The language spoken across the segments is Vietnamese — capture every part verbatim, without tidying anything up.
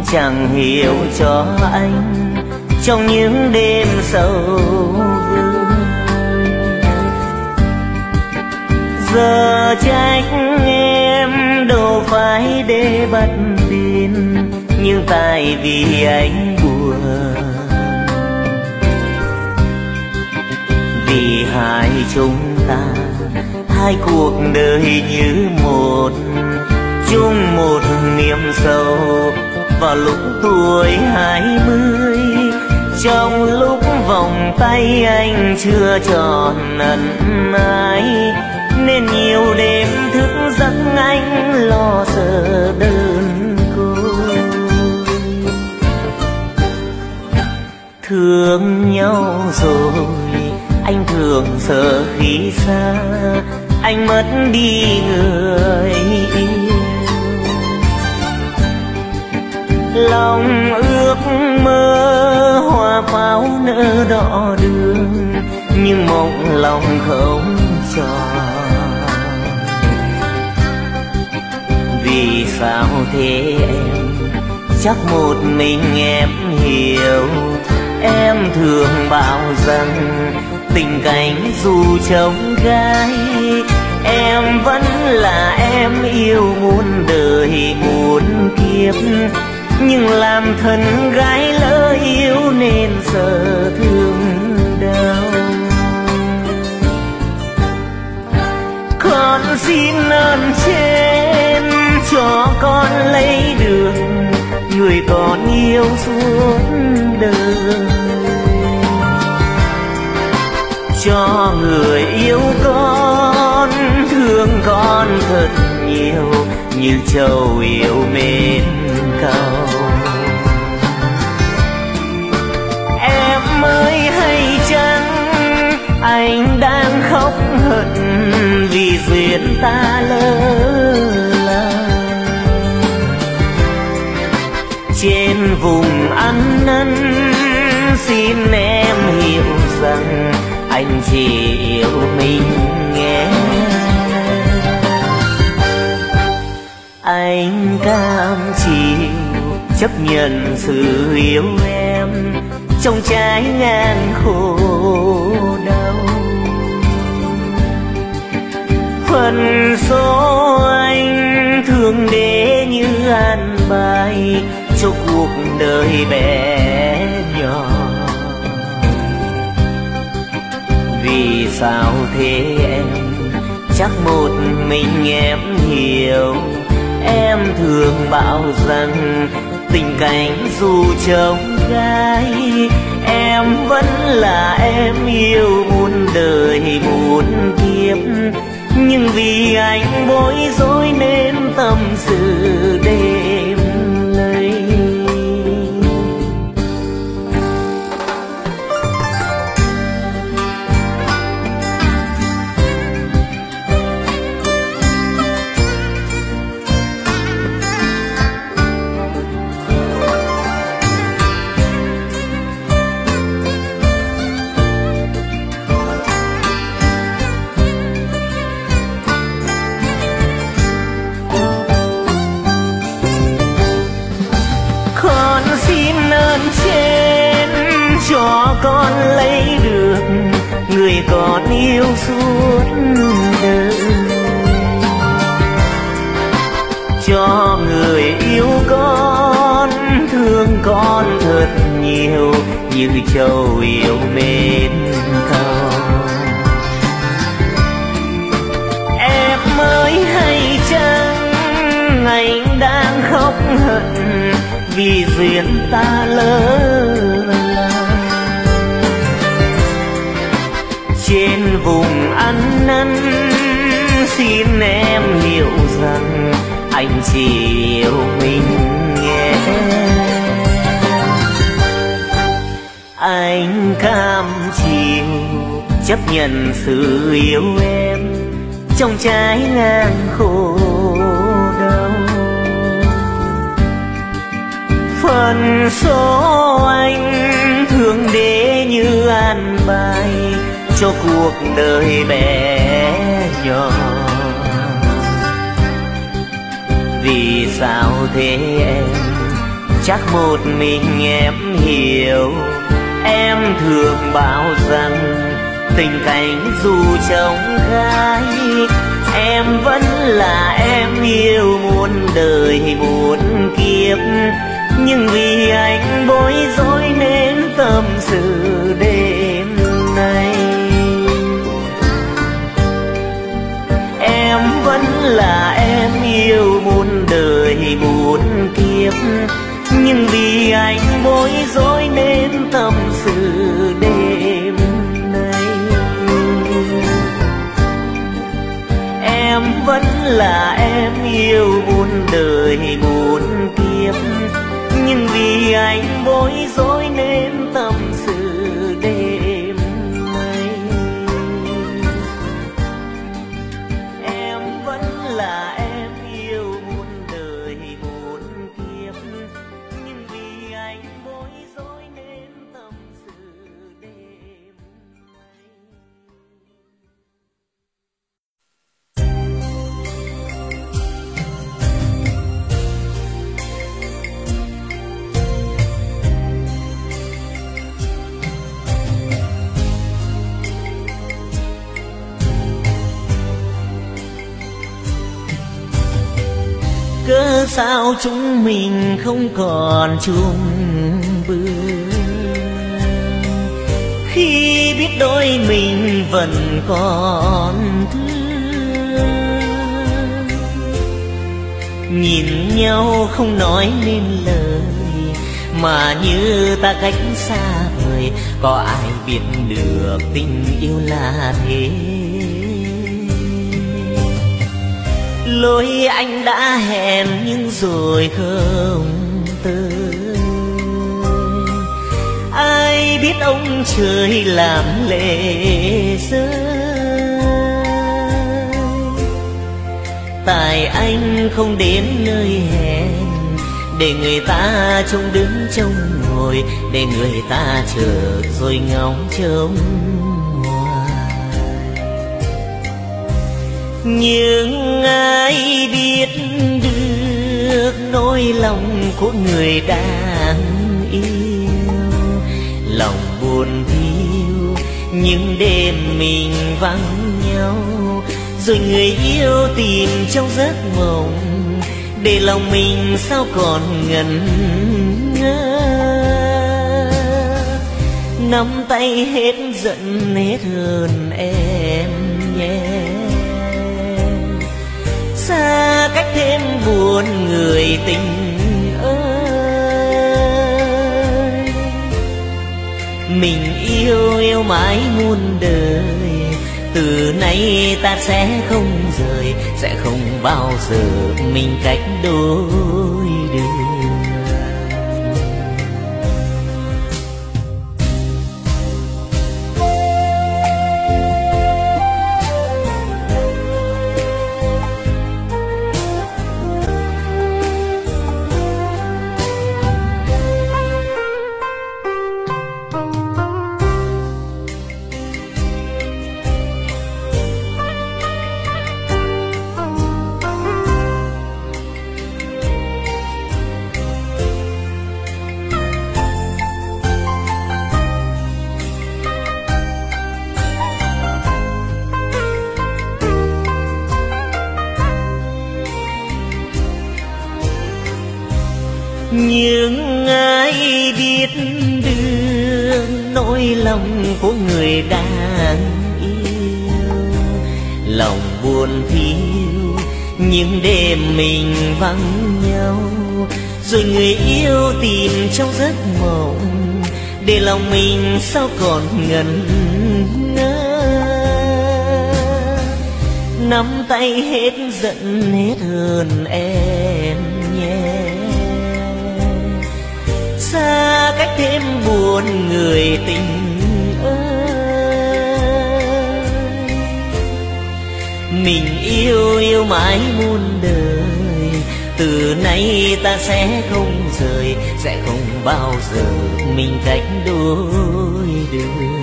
chẳng hiểu cho anh trong những đêm sâu vương. Giờ trách em đâu phải để bắt đến, nhưng tại vì anh buồn, vì hai chúng ta hai cuộc đời như một, chung một niềm sâu vào lúc tuổi hai mươi. Trong lúc vòng tay anh chưa tròn ân ái, nên nhiều đêm thức giấc anh lo sợ đơn côi. Thương nhau rồi anh thường sợ khi xa, anh mất đi người yêu. Lòng ước mơ hoa pháo nở đỏ đường, nhưng mộng lòng không tròn. Vì sao thế em, chắc một mình em hiểu. Em thường bảo rằng tình cảnh dù trông gai, em vẫn là em yêu muôn đời muôn kiếp. Nhưng làm thân gái lỡ yêu nên sợ thương đau. Con xin ơn trên cho con lấy được người con yêu suốt đời, cho người yêu con thương con thật nhiều, như trầu yêu mến cầu. Em ơi hay chăng anh đang khóc hận vì duyên ta lỡ làng. Trên vùng ăn năn xin em hiểu rằng anh chỉ yêu mình nghe. Anh cam chịu chấp nhận sự yêu em trong trái ngang khổ đau. Phần số anh thường để như an bài cho cuộc đời bé nhỏ. Vì sao thế em, chắc một mình em hiểu. Em thường bảo rằng tình cảnh dù trông gai, em vẫn là em yêu muôn đời muôn kiếp. Nhưng vì anh bối rối nên tâm sự đêm lấy. Cho con lấy được người con yêu suốt đời, cho người yêu con thương con thật nhiều, như trầu yêu mến cầu. Em ơi hay chăng anh đang khóc hận vì duyên ta lỡ làng. Trên vùng ăn năn xin em hiểu rằng anh chỉ yêu mình nghe. Anh cam chịu chấp nhận sự yêu em trong trái ngang khổ đau. Phần số anh thường để như an bài cho cuộc đời bé nhỏ. Vì sao thế em, chắc một mình em hiểu. Em thường bảo rằng tình cảnh dù trông gai, em vẫn là em yêu muôn đời muôn kiếp. Nhưng vì anh bối rối nên tâm sự đêm nay. Em vẫn là em yêu muôn đời muôn kiếp. Nhưng vì anh bối rối nên tâm sự đêm nay. Em vẫn là em yêu muôn đời muôn kiếp. Nhưng vì anh bối rối nên tâm sự đêm nay. Em vẫn là em yêu muôn đời muôn kiếp. Nhưng vì anh bối rối nên tâm sự đêm nay. Cớ sao chúng mình không còn chung bước, khi biết đôi mình vẫn còn thương. Nhìn nhau không nói nên lời, mà như ta cách xa vời. Có ai biết được tình yêu là thế? Lối anh đã hẹn nhưng rồi không tới. Ai biết ông trời làm lệ rơi. Tại anh không đến nơi hẹn, để người ta trông đứng trông ngồi, để người ta chờ rồi ngóng trông. Nhưng ai biết được nỗi lòng của người đang yêu. Lòng buồn thiêu những đêm mình vắng nhau, rồi người yêu tìm trong giấc mộng, để lòng mình sao còn ngẩn ngơ. Nắm tay hết giận hết hờn em nhé, xa cách thêm buồn người tình ơi. Mình yêu yêu mãi muôn đời, từ nay ta sẽ không rời, sẽ không bao giờ mình cách đôi đường. Nhưng ai biết được nỗi lòng của người đang yêu. Lòng buồn thiêu những đêm mình vắng nhau, rồi người yêu tìm trong giấc mộng, để lòng mình sao còn ngẩn ngơ. Nắm tay hết giận hết hờn em nhé, xa cách thêm buồn người tình ơi. Mình yêu yêu mãi muôn đời, từ nay ta sẽ không rời, sẽ không bao giờ mình cách đôi đường.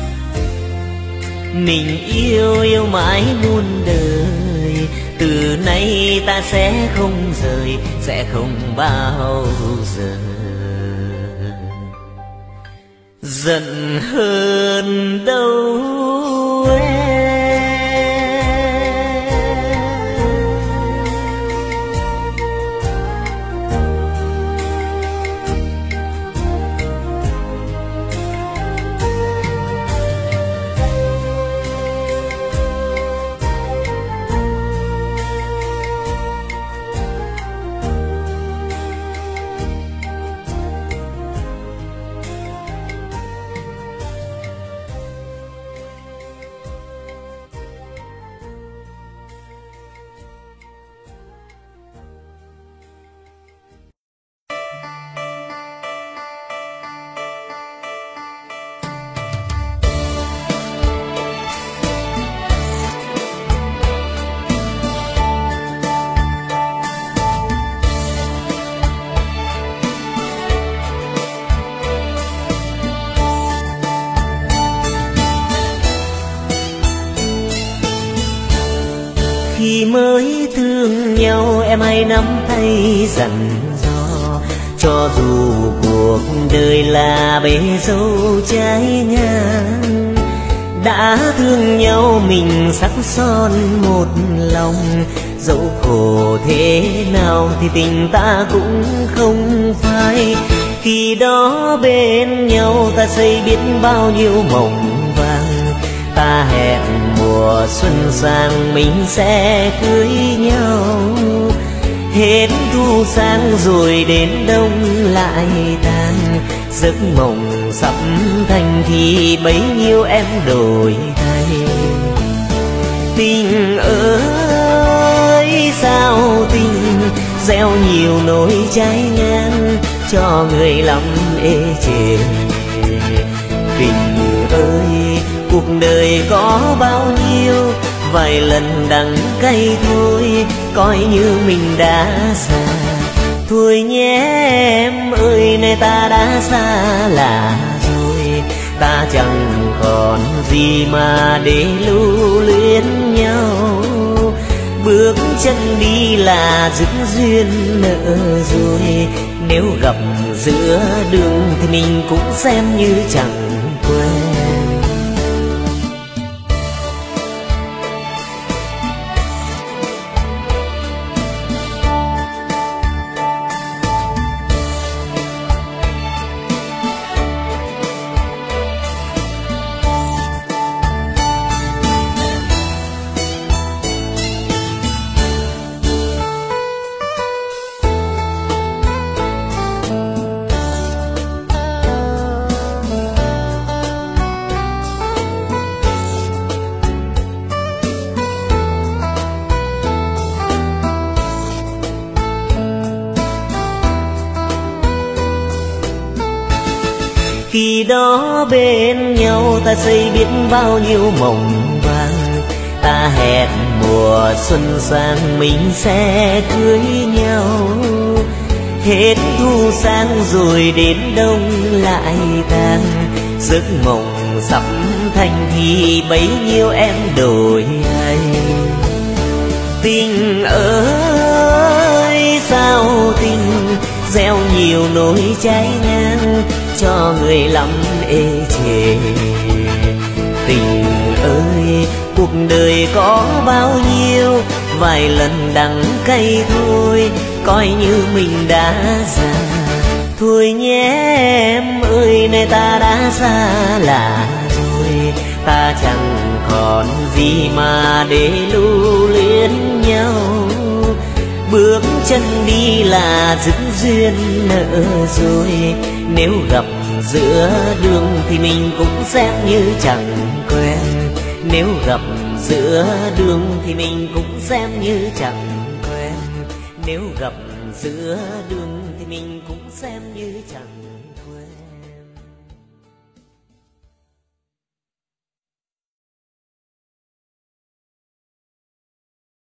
Mình yêu yêu mãi muôn đời, từ nay nay ta sẽ không rời, sẽ không bao giờ giận hơn đâu em. Khi mới thương nhau em hãy nắm tay dặn dò, cho dù cuộc đời là bể dâu trái ngang. Đã thương nhau mình sắc son một lòng, dẫu khổ thế nào thì tình ta cũng không phai. Khi đó bên nhau ta xây biết bao nhiêu mộng vàng, ta hẹn mùa xuân sang mình sẽ cưới nhau. Hết thu sang rồi đến đông lại tan, giấc mộng sắp thành thì bấy nhiêu em đổi thay. Tình ơi sao tình gieo nhiều nỗi trái ngang, cho người lắm ê chề. Tình ơi cuộc đời có bao nhiêu, vài lần đắng cay thôi, coi như mình đã xa. Thôi nhé em ơi, nay ta đã xa lạ rồi, ta chẳng còn gì mà để lưu luyến nhau. Bước chân đi là dứt duyên nợ rồi, nếu gặp giữa đường thì mình cũng xem như chẳng quen. Khi đó bên nhau ta xây biết bao nhiêu mộng vàng, ta hẹn mùa xuân sang mình sẽ cưới nhau. Hết thu sang rồi đến đông lại tan, giấc mộng sắp thành thì bấy nhiêu em đổi thay. Tình ơi sao tình gieo nhiều nỗi trái ngang, cho người lắm ê chề. Tình ơi cuộc đời có bao nhiêu, vài lần đắng cay thôi, coi như mình đã già. Thôi nhé em ơi, nay ta đã xa lạ rồi, ta chẳng còn gì mà để lưu luyến nhau. Bước chân đi là dứt duyên nợ rồi, nếu gặp giữa đường thì mình cũng xem như chẳng quen. Nếu gặp giữa đường thì mình cũng xem như chẳng quen. Nếu gặp giữa đường thì mình cũng xem như chẳng quen.